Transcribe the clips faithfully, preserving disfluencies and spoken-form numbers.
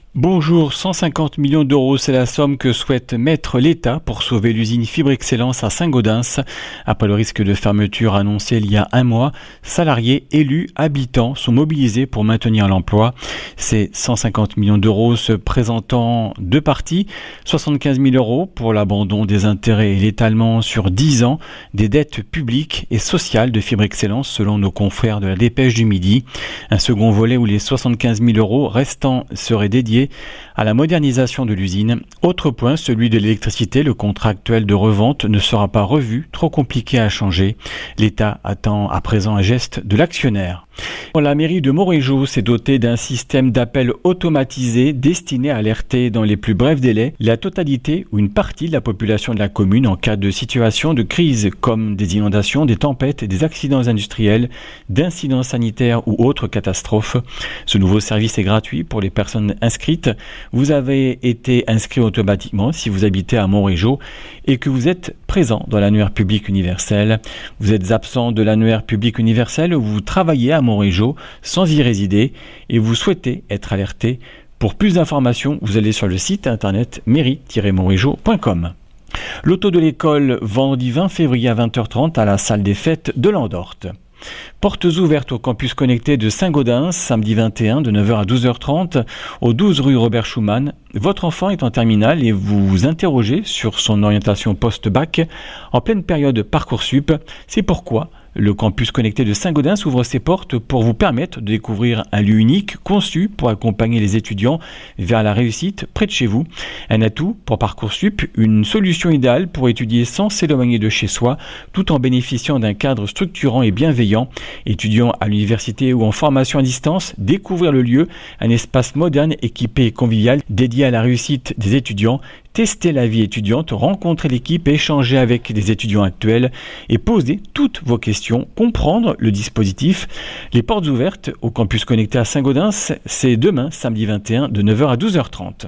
Bonjour, cent cinquante millions d'euros, c'est la somme que souhaite mettre l'État pour sauver l'usine Fibre Excellence à Saint-Gaudens. Après le risque de fermeture annoncé il y a un mois, salariés, élus, habitants sont mobilisés pour maintenir l'emploi. Ces cent cinquante millions d'euros se présentant deux parties, soixante-quinze mille euros pour l'abandon des intérêts et l'étalement sur dix ans des dettes publiques et sociales de Fibre Excellence selon nos confrères de la Dépêche du Midi. Un second volet où les soixante-quinze mille euros restants seraient dédiés à la modernisation de l'usine. Autre point, celui de l'électricité. Le contrat actuel de revente ne sera pas revu, trop compliqué à changer. L'État attend à présent un geste de l'actionnaire. La mairie de Montrégeau s'est dotée d'un système d'appel automatisé destiné à alerter dans les plus brefs délais la totalité ou une partie de la population de la commune en cas de situation de crise comme des inondations, des tempêtes, des accidents industriels, d'incidents sanitaires ou autres catastrophes. Ce nouveau service est gratuit pour les personnes inscrites. Vous avez été inscrit automatiquement si vous habitez à Montrégeau et que vous êtes présent dans l'annuaire public universel. Vous êtes absent de l'annuaire public universel ou vous travaillez à Montrégeau sans y résider et vous souhaitez être alerté. Pour plus d'informations, vous allez sur le site internet mairie tiret montrégeau point com. L'auto de l'école vendredi vingt février à vingt heures trente à la salle des fêtes de Landorte. Portes ouvertes au campus connecté de Saint-Gaudens, samedi vingt et un de neuf heures à douze heures trente, au douze rue Robert Schumann. Votre enfant est en terminale et vous vous interrogez sur son orientation post-bac en pleine période Parcoursup. C'est pourquoi le campus connecté de Saint-Gaudens ouvre ses portes pour vous permettre de découvrir un lieu unique conçu pour accompagner les étudiants vers la réussite près de chez vous. Un atout pour Parcoursup, une solution idéale pour étudier sans s'éloigner de chez soi, tout en bénéficiant d'un cadre structurant et bienveillant. Étudiants à l'université ou en formation à distance, découvrir le lieu, un espace moderne, équipé et convivial dédié à la réussite des étudiants. Tester la vie étudiante, rencontrer l'équipe, échanger avec des étudiants actuels et poser toutes vos questions, comprendre le dispositif. Les portes ouvertes au campus connecté à Saint-Gaudens, c'est demain, samedi vingt et un, de neuf heures à douze heures trente.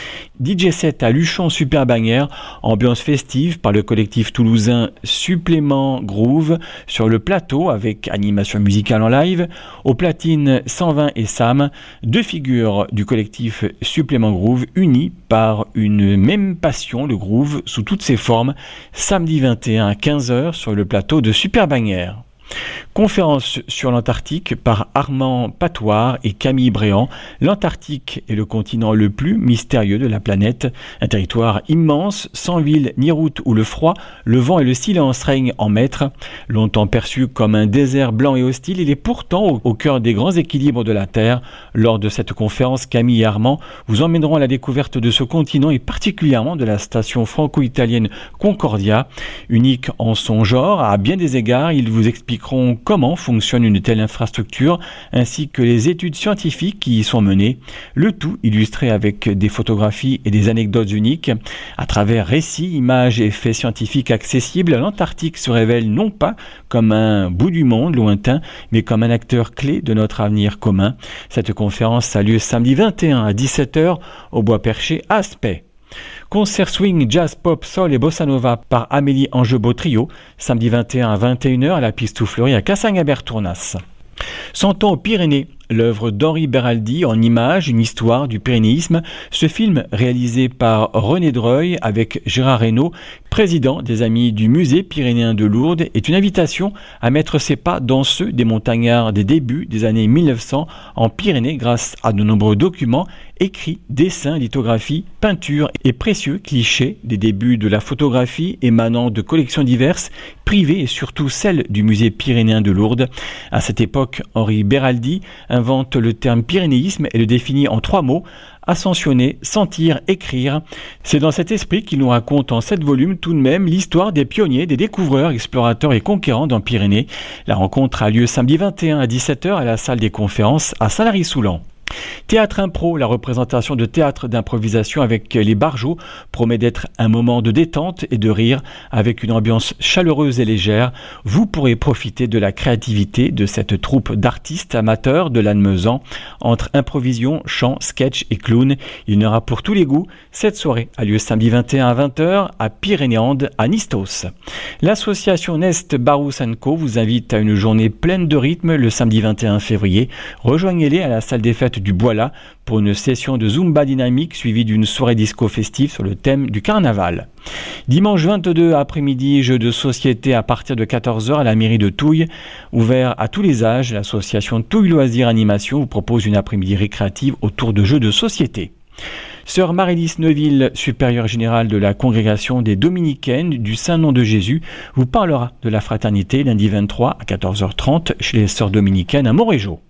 D J set à Luchon Super Bagnères, ambiance festive par le collectif toulousain Supplément Groove sur le plateau avec animation musicale en live. Au platine cent vingt et Sam, deux figures du collectif Supplément Groove unies par une même passion, le groove sous toutes ses formes, samedi vingt et un à quinze heures sur le plateau de Super Bagnères. Conférence sur l'Antarctique par Armand Patoir et Camille Bréant. L'Antarctique est le continent le plus mystérieux de la planète. Un territoire immense, sans ville ni route où le froid, le vent et le silence règnent en maître. Longtemps perçu comme un désert blanc et hostile, il est pourtant au cœur des grands équilibres de la Terre. Lors de cette conférence, Camille et Armand vous emmèneront à la découverte de ce continent et particulièrement de la station franco-italienne Concordia. Unique en son genre, à bien des égards, ils vous expliqueront comment fonctionne une telle infrastructure, ainsi que les études scientifiques qui y sont menées, le tout illustré avec des photographies et des anecdotes uniques. À travers récits, images et faits scientifiques accessibles, l'Antarctique se révèle non pas comme un bout du monde lointain, mais comme un acteur clé de notre avenir commun. Cette conférence a lieu samedi vingt et un à dix-sept heures au Bois Perché à Aspet. Concert swing, jazz, pop, soul et bossa nova par Amélie Angebeau Trio, samedi vingt et un à vingt et une heures à la Piste Fleurie à Cassagnabert-Tournas. Cent ans aux Pyrénées, l'œuvre d'Henri Beraldi en images, une histoire du pyrénéisme. Ce film, réalisé par René Dreuil avec Gérard Reynaud, président des Amis du Musée pyrénéen de Lourdes, est une invitation à mettre ses pas dans ceux des montagnards des débuts des années mille neuf cents en Pyrénées grâce à de nombreux documents, écrits, dessins, lithographies, peintures et précieux clichés des débuts de la photographie émanant de collections diverses, privées et surtout celles du Musée pyrénéen de Lourdes. À cette époque, Henri Beraldi invente le terme pyrénéisme et le définit en trois mots: ascensionner, sentir, écrire. C'est dans cet esprit qu'il nous raconte en sept volumes tout de même l'histoire des pionniers, des découvreurs, explorateurs et conquérants dans Pyrénées. La rencontre a lieu samedi vingt et un à dix-sept heures à la salle des conférences à Saint-Lary-Soulan. Théâtre Impro, la représentation de théâtre d'improvisation avec les Barjots promet d'être un moment de détente et de rire avec une ambiance chaleureuse et légère. Vous pourrez profiter de la créativité de cette troupe d'artistes amateurs de Lannemezan. Entre improvision, chant, sketch et clown, il y en aura pour tous les goûts. Cette soirée a lieu samedi vingt et un à vingt heures à Pyrénéandes à Nistos. L'association Nest Barousse and Co vous invite à une journée pleine de rythme le samedi vingt et un février. Rejoignez-les à la salle des fêtes du Boila pour une session de Zumba dynamique suivie d'une soirée disco festive sur le thème du carnaval. Dimanche vingt-deux après-midi, jeux de société à partir de quatorze heures à la mairie de Touille. Ouvert à tous les âges, l'association Touille Loisirs Animation vous propose une après-midi récréative autour de jeux de société. Sœur Marie-Lys Neuville, supérieure générale de la congrégation des Dominicaines du Saint-Nom de Jésus, vous parlera de la fraternité lundi vingt-trois à quatorze heures trente chez les Sœurs Dominicaines à Montrégeau.